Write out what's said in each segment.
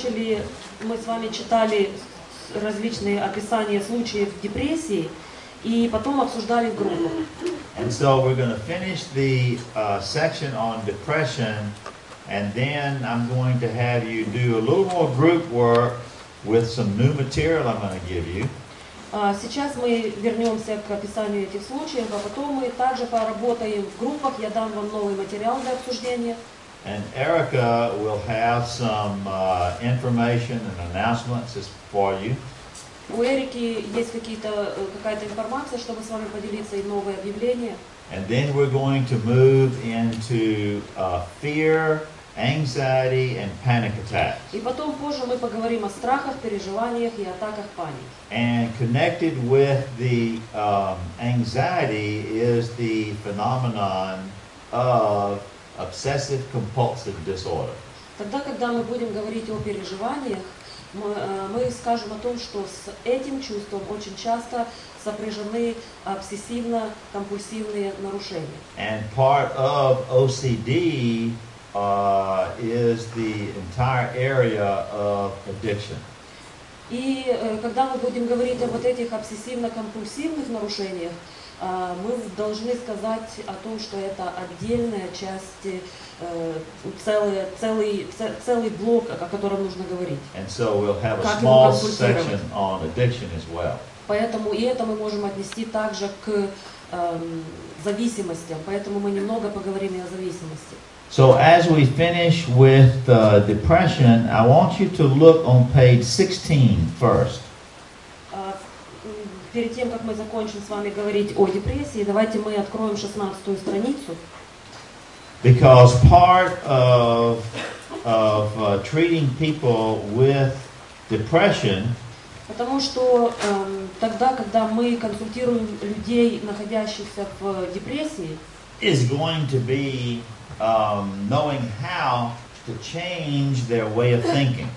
мы с вами читали различные описания случаев депрессии и потом обсуждали в группах. And so we're going to finish the section on depression, and then I'm going to have you do a little more group work with some new material I'm going to give you. Сейчас мы вернемся к описанию этих случаев, а потом мы также поработаем в группах. Я дам вам новый материал для обсуждения. And Erica will have some information and announcements for you. У Эрики есть какая-то информация, чтобы с вами поделиться, и новые объявления. And then we're going to move into fear, anxiety, and panic attacks. И потом позже мы поговорим о страхах, переживаниях и атаках паники. And connected with the anxiety is the phenomenon of obsessive-compulsive disorder. Тогда, когда мы будем говорить о переживаниях, мы скажем о том, что с этим чувством очень часто сопряжены обсессивно-компульсивные нарушения. And part of OCD is the entire area of addiction. И когда мы будем говорить о вот этих обсессивно-компульсивных нарушениях, мы должны сказать о том, что это отдельная часть, целый блок, о котором нужно говорить. And so we'll have a small section on addiction as well. Поэтому и это мы можем отнести также к зависимостям, поэтому мы немного поговорим и о зависимости. So as we finish with depression, I want you to look on page 16 first. Перед тем, как мы закончим с вами говорить о депрессии, давайте мы откроем 16-ю страницу. Because part of treating people with depression Потому что тогда, когда мы консультируем людей, находящихся в депрессии, is going to be knowing how to change their way of thinking.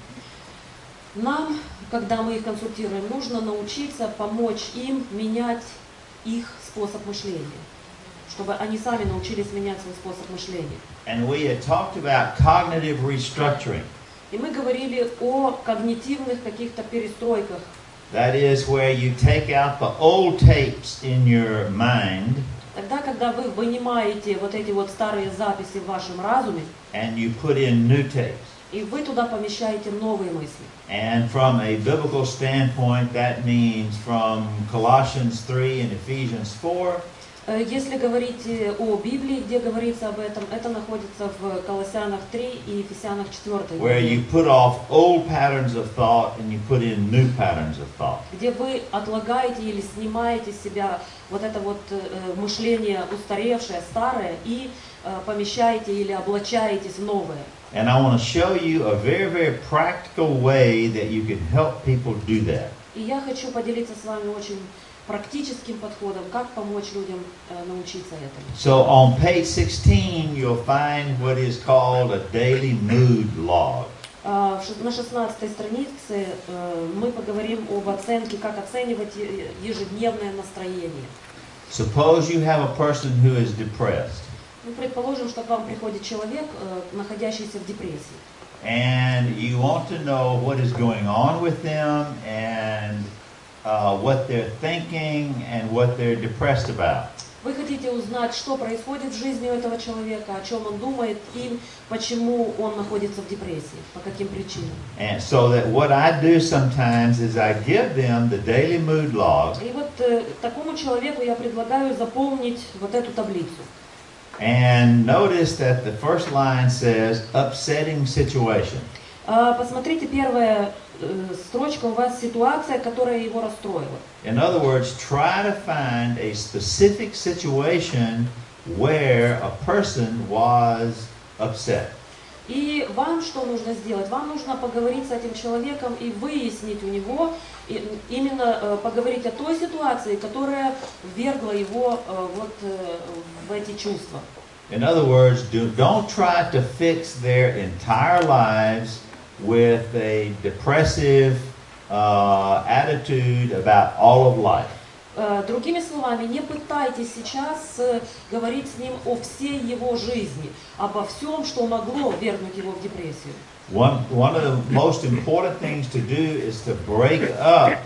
нам, когда мы их консультируем, нужно научиться помочь им менять их способ мышления, чтобы они сами научились менять свой способ мышления. And we had talked about cognitive restructuring. И мы говорили о когнитивных каких-то перестройках. That is where you take out the old tapes in your mind. Тогда, когда вы вынимаете вот эти вот старые записи в вашем разуме, and you put in new tapes. и вы туда помещаете новые мысли. And from a biblical standpoint, that means from Colossians 3 and Ephesians 4. Если говорить о Библии, где говорится об этом, это находится в Колоссянах 3 и Ефесянах 4. Where you put off old patterns of thought and you put in new patterns of thought. Где вы отлагаете или снимаете с себя вот это вот мышление устаревшее, старое, и помещаете или облачаетесь в новое. And I want to show you a very, very practical way that you can help people do that. И я хочу поделиться с вами очень практическим подходом, как помочь людям научиться этому. So on page 16, you'll find what is called a daily mood log. На 16-й странице мы поговорим об оценке, как оценивать ежедневное настроение. Suppose you have a person who is depressed. Ну, предположим, что к вам приходит человек, находящийся в депрессии. And you want to know what is going on with them and what they're thinking and what they're depressed about. Вы хотите узнать, что происходит в жизни у этого человека, о чем он думает и почему он находится в депрессии, по каким причинам. And so that what I do sometimes is I give them the daily mood log. И вот такому человеку я предлагаю заполнить вот эту таблицу. And notice that the first line says upsetting situation. Посмотрите, первая строчка у вас ситуация, которая его расстроила. In other words, try to find a specific situation where a person was upset. И вам что нужно сделать? Вам нужно поговорить с этим человеком и выяснить у него, именно поговорить о той ситуации, которая ввергла его вот в эти чувства. In other words, don't try to fix their entire lives with a depressive attitude about all of life. Другими словами, не пытайтесь сейчас говорить с ним о всей его жизни, обо всем, что могло ввергнуть его в депрессию. One of the most important things to do is to break up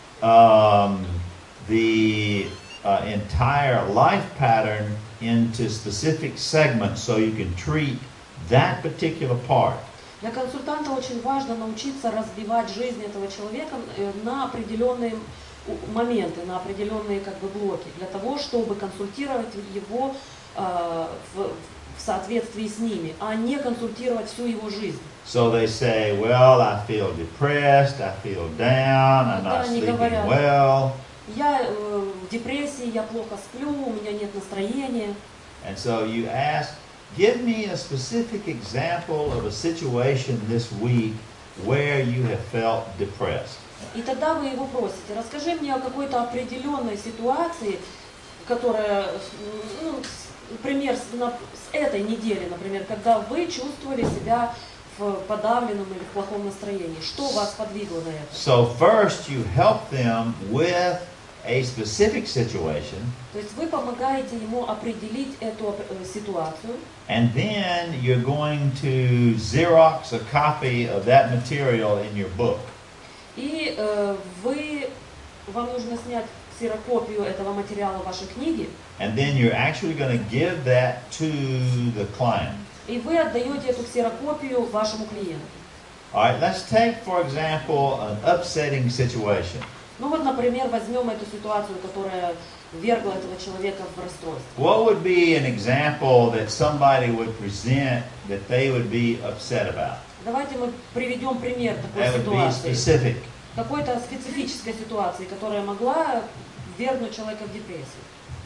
the entire life pattern into specific segments so you can treat that particular part. Для консультанта очень важно научиться разбивать жизнь этого человека на определенные моменты, на определенные как бы блоки, для того, чтобы консультировать его в соответствии с ними, а не консультировать всю его жизнь. So they say, well, I feel depressed, I feel down, I'm not sleeping well. Я в депрессии, я плохо сплю, у меня нет настроения. And so you ask, give me a specific example of a situation this week where you have felt depressed. И тогда вы его просите, расскажи мне о какой-то определенной ситуации, которая, например, с этой недели, например, когда вы чувствовали себя в подавленном или в плохом настроении. Что вас подвигло на это? So first you help them with a specific situation. То есть вы помогаете ему определить эту ситуацию. And then you're going to Xerox a copy of that material in your book. И вам нужно снять ксерокопию этого материала в вашей книге. And then you're actually going to give that to the client. И вы отдаете эту ксерокопию вашему клиенту. All right, let's take, for example, an upsetting situation. Ну вот, например, возьмем эту ситуацию, которая ввергла этого человека в расстройство. What would be an example that somebody would present that they would be upset about? Давайте мы приведем пример такой That would be ситуации. specific. Какой-то специфической ситуации, которая могла ввергнуть человека в депрессию.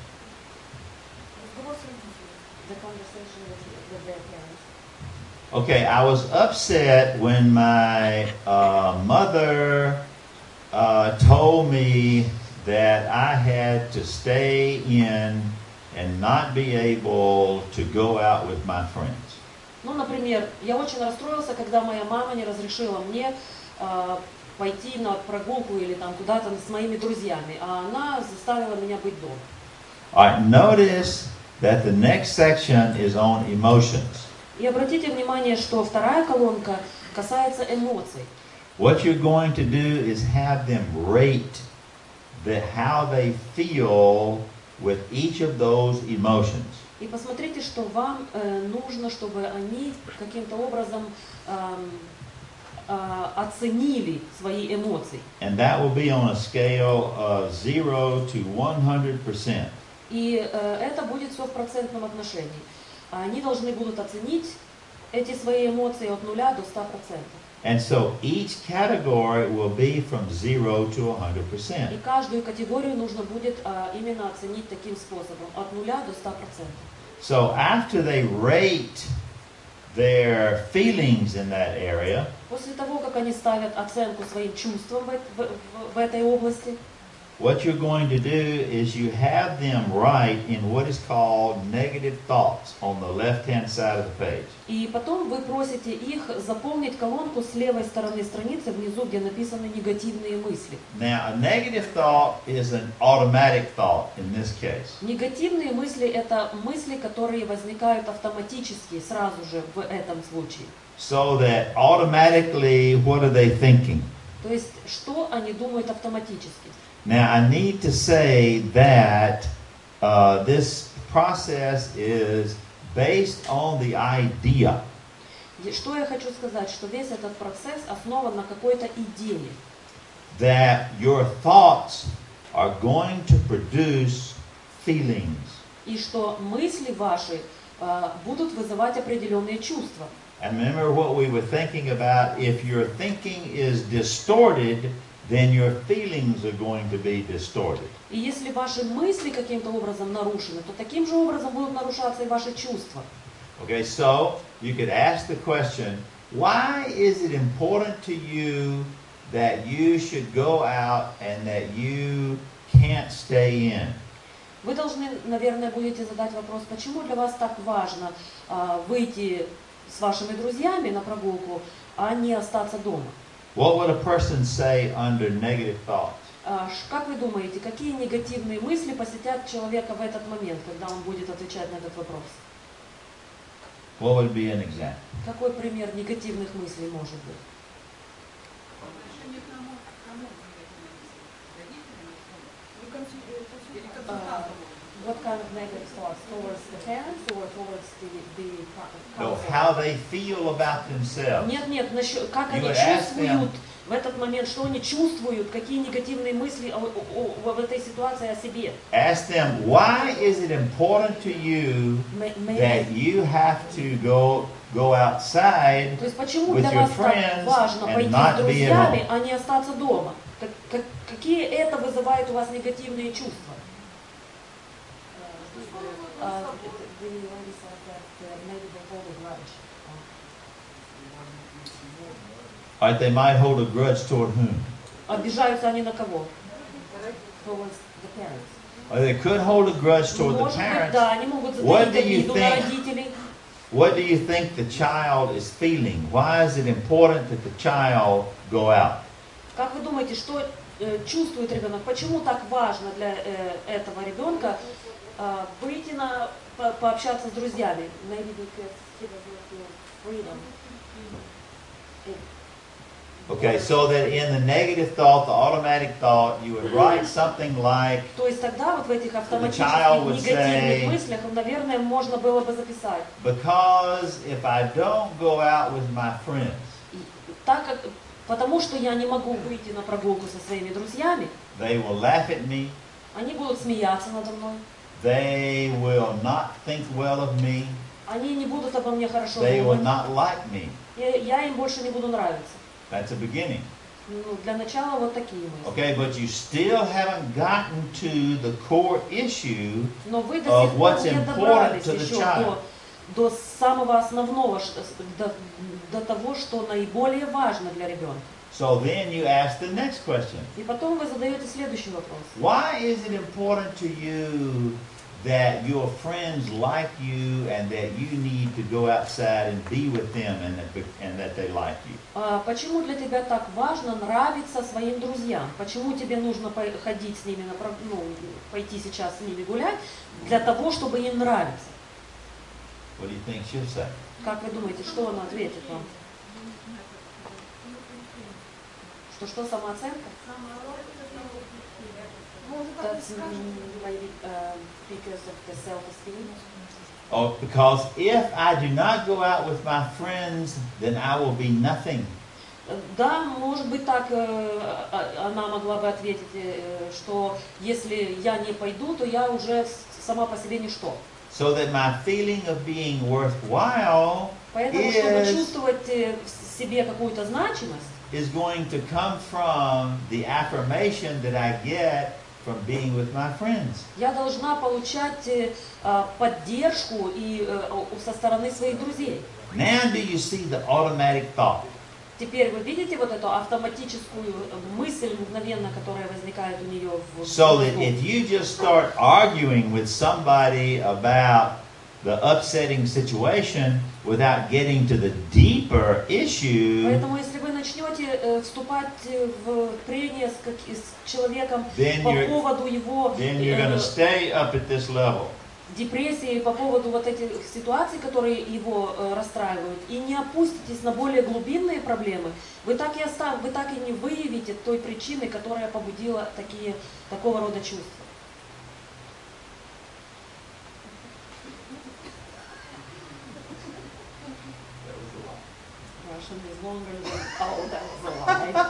The conversation with their parents. Okay, I was upset when my mother told me that I had to stay in and not be able to go out with my friends. Ну, например, я очень расстроился, когда моя мама не разрешила мне пойти на прогулку или там куда-то с моими друзьями, а она заставила меня быть дома. All right, notice that the next section is on emotions. И обратите внимание, что вторая колонка касается эмоций. What you're going to do is have them rate how they feel with each of those emotions. И посмотрите, что вам нужно, чтобы они каким-то образом оценили свои эмоции. And that will be on a scale of 0 to 100%. И это будет все в процентном отношении. Они должны будут оценить эти свои эмоции от 0 до 100%. And so each category will be from 0 to 100%. И каждую категорию нужно будет именно оценить таким способом, от 0 до 100%. So after they rate their feelings in that area, После того, как они ставят оценку своим чувствам в этой области, what you're going to do is you have them write in what is called negative thoughts on the left-hand side of the page. и потом вы просите их заполнить колонку с левой стороны страницы, внизу, где написаны негативные мысли. Now, a negative thought is an automatic thought in this case. Негативные мысли – это мысли, которые возникают автоматически, сразу же в этом случае. So that automatically, what are they thinking? То есть, что они думают автоматически? Now, I need to say that this process is based on the idea. Что я хочу сказать, что весь этот процесс основан на какой-то идее. That your thoughts are going to produce feelings. И что мысли ваши будут вызывать определенные чувства. And remember what we were thinking about, if your thinking is distorted, then your feelings are going to be distorted. И если ваши мысли каким-то образом нарушены, то таким же образом будут нарушаться и ваши чувства. Okay, so you could ask the question, why is it important to you that you should go out and that you can't stay in? Вы должны, наверное, будете задать вопрос, почему для вас так важно выйти с вашими друзьями на прогулку, а не остаться дома? What would a person say under negative thoughts? Как вы думаете, какие негативные мысли посетят человека в этот момент, когда он будет отвечать на этот вопрос? What would be an example? Какой пример негативных мыслей может быть? What kind of negative thoughts? Towards the parents or towards the No, couple? how they feel about themselves. Нет, как You они would ask чувствуют them- в этот момент, что они чувствуют, какие негативные мысли в этой ситуации о себе. Ask them, why is it important to you that you have to go outside? То есть почему with для your вас так friends важно and пойти not с be друзьями, alone? а не остаться дома? Какие это вызывает у вас негативные чувства? Or they might hold a grudge toward whom? Обижаются они на кого? Towards the parents. Or they could hold a grudge toward the Может быть, parents. да, они могут What затаить do you обиду на think? родителей. What do you think the child is feeling? Why is it important that the child go out? Как вы думаете, что чувствует ребенок? Почему так важно для этого ребенка выйти пообщаться с друзьями? Maybe because he does not feel freedom. Okay, so that in the negative thought, the automatic thought, you would write something like, То есть тогда вот в этих автоматических child would негативных say- мыслях, наверное, можно было бы записать. because if I don't go out with my friends, Потому что я не могу выйти на прогулку со своими друзьями, they will laugh at me, они будут смеяться надо мной, they will not think well of me, они не будут обо мне хорошо they will думать, not like me. я им больше не буду нравиться. That's a beginning. Ну, для начала вот такие мысли. Okay, but you still haven't gotten to the core issue Но вы до of сих пор what's не important добрались to the еще child. до самого основного, до того, что наиболее важно для ребенка. So then you ask the next question. И потом вы задаете следующий вопрос. Why is it important to you that your friends like you and that you need to go outside and be with them and that they like you? Почему для тебя так важно нравиться своим друзьям? Почему тебе нужно ходить с ними, пойти сейчас с ними гулять, для того, чтобы им нравиться? What do you think she'll say? Как вы думаете, что она ответит вам? Что самооценка? That's maybe because of the self-esteem. Oh, because if I do not go out with my friends, then I will be nothing. Да, может быть так, она могла бы ответить, что если я не пойду, то я уже сама по себе ничто. So that my feeling of being worthwhile Поэтому, чтобы чувствовать в себе какую-то значимость, is going to come from the affirmation that I get from being with my friends. я должна получать поддержку и со стороны своих друзей. Now do you see the automatic thought? Теперь вы видите вот эту автоматическую мысль мгновенно, которая возникает у нее в So that мозгу? if you just start arguing with somebody about the upsetting situation without getting to the deeper issue, Поэтому если вы начнете вступать в прения с человеком Then по you're- поводу его then you're going to stay up at this level. депрессии, по поводу вот этих ситуаций, которые его расстраивают, и не опуститесь на более глубинные проблемы, вы так и не выявите той причины, которая побудила такого рода чувства. Russian is longer than, oh, that was a lie.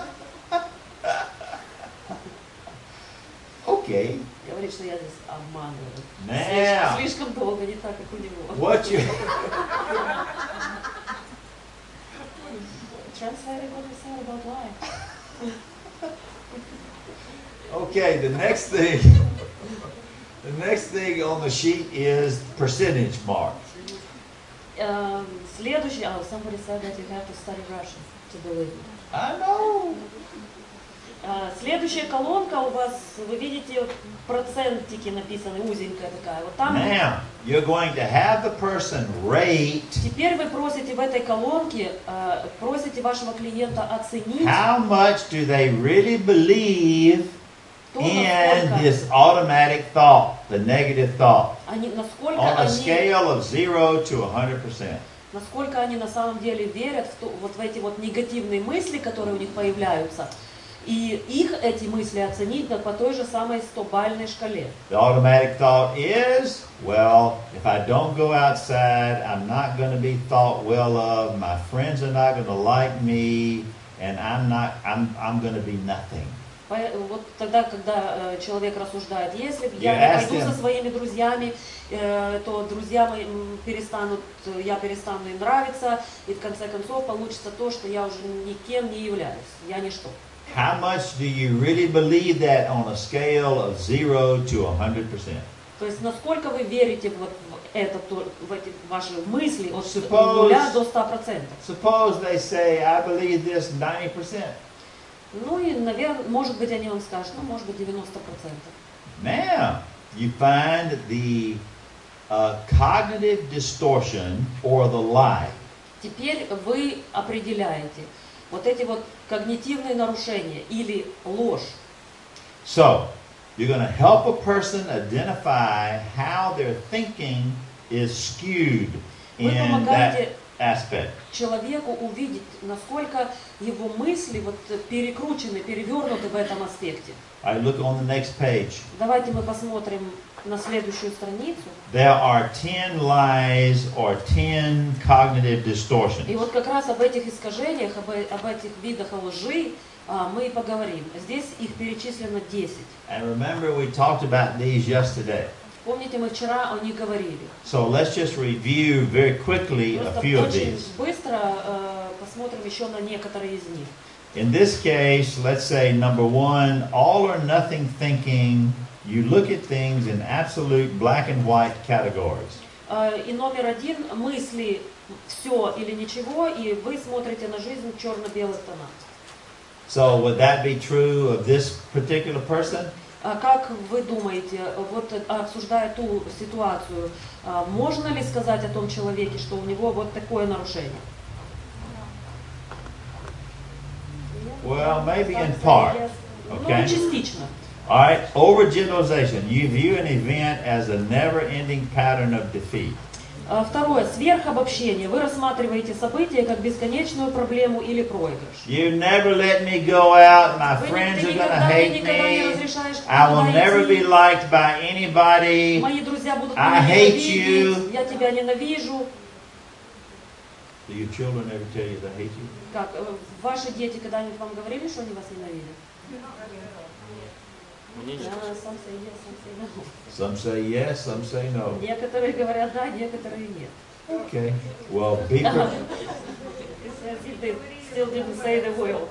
Okay. Говорит, что я здесь обманываю. Now, Слишком долго, не так, как у него. what you Translated what he said about lie. Okay, the next thing on the sheet is percentage mark. Следующий, somebody said that you have to study Russian to believe it. I know. Следующая колонка у вас, вы видите, процентики написаны, узенькая такая. Вот там. Now, you're going to have the person rate Теперь вы просите в этой колонке, просите вашего клиента оценить, how much do they really believe то, in насколько this automatic thought, the negative thought, насколько on a они scale of 0 to 100%. насколько они на самом деле верят вот в эти вот негативные мысли, которые у них появляются, и их эти мысли оценить по той же самой 100-бальной шкале. The automatic thought is, well, if I don't go outside, I'm not going to be thought well of, my friends are not going to like me, and I'm going to be nothing. Вот тогда, когда человек рассуждает, если я не пойду со своими друзьями, то друзья мои я перестану им нравиться, и в конце концов получится то, что я уже никем не являюсь, я ничто. How much do you really believe that on a scale of 0 to 100%? То есть насколько вы верите в эти ваши мысли от 0 до 100%? Suppose they say, I believe this 90%. Ну и, наверное, может быть, они вам скажут, ну, может быть, 90%. Now, you find the cognitive distortion or the lie. Теперь вы определяете вот эти вот когнитивные нарушения или ложь. So, you're going to help a person identify how their thinking is skewed in that aspect. Человеку увидеть, насколько его мысли вот перекручены, перевернуты в этом аспекте. I look on the next page. Давайте мы посмотрим на следующую страницу. There are 10 lies or 10 cognitive distortions. И вот как раз об этих искажениях, об этих видах лжи мы и поговорим. Здесь их перечислено 10. And remember, we talked about these yesterday. Помните, мы вчера о них говорили. So let's just review very quickly a few of these. Очень быстро посмотрим еще на некоторые из них. In this case, let's say number 1, all or nothing thinking. You look at things in absolute black and white categories. И номер 1, мысли все или ничего, и вы смотрите на жизнь в черно-белых тонах. So would that be true of this particular person? Как вы думаете, вот обсуждая ту ситуацию, можно ли сказать о том человеке, что у него вот такое нарушение? Well, maybe in part. Okay. Ну, частично. All right, overgeneralization. You view an event as a never-ending pattern of defeat. Второе, сверхобобщение. Вы рассматриваете события как бесконечную проблему или проигрыш. You never let me go out. My friends are going to hate me. I will never be liked by anybody. Мои друзья будут I меня hate ненавидеть. you. Я тебя ненавижу. Do your children ever tell you they hate you? Как ваши дети когда-нибудь вам говорили, что они вас ненавидят? Some say yes, some say no. Some say yes, some say no. Некоторые говорят да, некоторые нет. Okay. Well, be prepared. It's as if they still didn't say they will.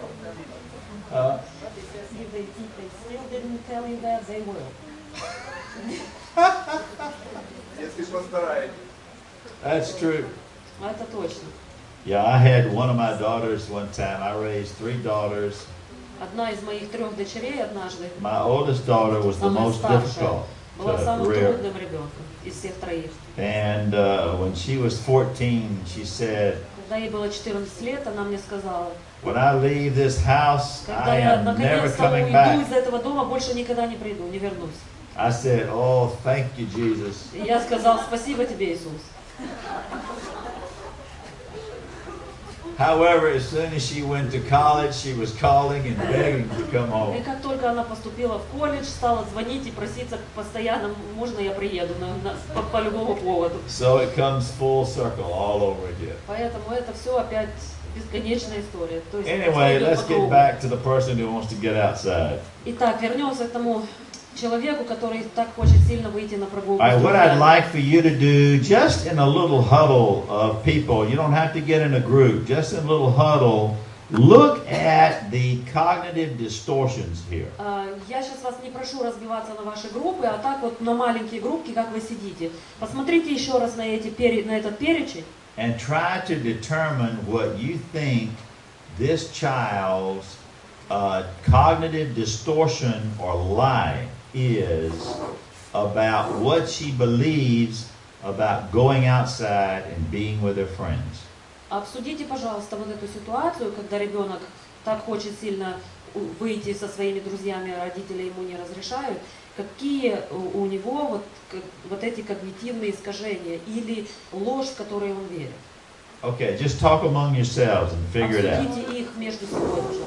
If they still didn't tell you that, they will. That's true. Это точно. Yeah, I had one of my daughters one time. I raised 3 daughters. Одна из моих 3 дочерей однажды, My oldest daughter was the самая most старшая, difficult была to самым rear. трудным ребенком из всех 3. And when she was 14, she said, Когда ей было 14 лет, она мне сказала, when I leave this house, когда I я am never наконец-то coming уйду back. из этого дома, больше никогда не приду, не вернусь. I said, oh, thank you, Jesus. И я сказал, спасибо тебе, Иисус. However, as soon as she went to college, she was calling and begging to come И home. как только она поступила в колледж, стала звонить и проситься постоянно, можно я приеду по любому поводу. So it comes full circle all over again. Поэтому это все опять бесконечная история. То есть Anyway, всё идёт let's по get кругу. back to the person who wants to get outside. Итак, вернемся к тому человеку, который так хочет сильно выйти на прогулку. All right, what I'd like for you to do, just in a little huddle of people, you don't have to get in a group, just in a little huddle, look at the cognitive distortions here. Я сейчас вас не прошу разбиваться на ваши группы, а так вот на маленькие группки, как вы сидите. Посмотрите еще раз на этот перечень. And try to determine what you think this child's cognitive distortion or lie is about what she believes about going outside and being with her friends. Обсудите, пожалуйста, вот эту ситуацию, когда ребенок так хочет сильно выйти со своими друзьями, а родители ему не разрешают. Какие у него вот эти когнитивные искажения или ложь, в которой он верит. Okay, just talk among yourselves and figure it out. Обсудите их между собой, пожалуйста.